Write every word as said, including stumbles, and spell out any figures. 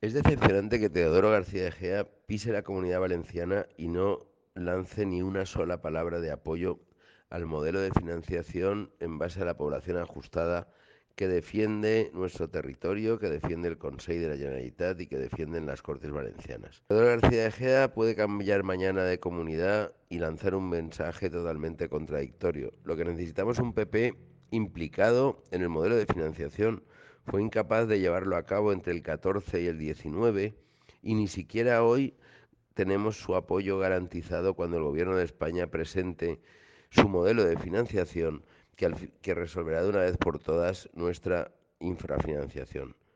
Es decepcionante que Teodoro García Egea pise la Comunidad Valenciana y no lance ni una sola palabra de apoyo al modelo de financiación en base a la población ajustada que defiende nuestro territorio, que defiende el Consell de la Generalitat y que defienden las Cortes Valencianas. Teodoro García Egea puede cambiar mañana de comunidad y lanzar un mensaje totalmente contradictorio. Lo que necesitamos es un P P implicado en el modelo de financiación. Fue incapaz de llevarlo a cabo entre el catorce y el diecinueve y ni siquiera hoy tenemos su apoyo garantizado cuando el Gobierno de España presente su modelo de financiación que, al, que resolverá de una vez por todas nuestra infrafinanciación.